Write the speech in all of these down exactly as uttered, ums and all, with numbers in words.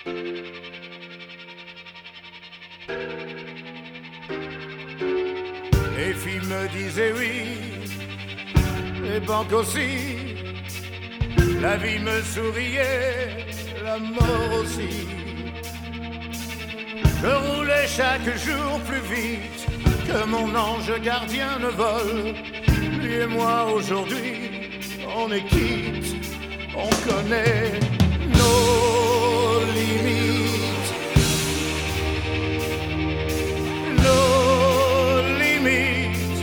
Les filles me disaient oui, les banques aussi. La vie me souriait, la mort aussi. Je roulais chaque jour plus vite que mon ange gardien ne vole. Lui et moi aujourd'hui, on est quitte, on connaît nos limites. Nos limites,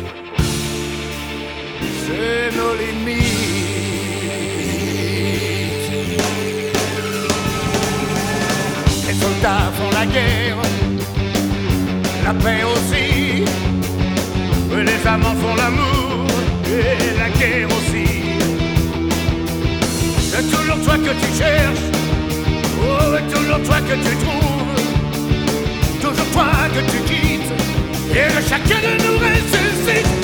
c'est nos limites. Les soldats font la guerre, la paix aussi. Les amants font l'amour et la guerre aussi. C'est toujours toi que tu cherches, oh, et toujours toi que tu trouves, toujours toi que tu quittes, et de chacun de nous ressuscite.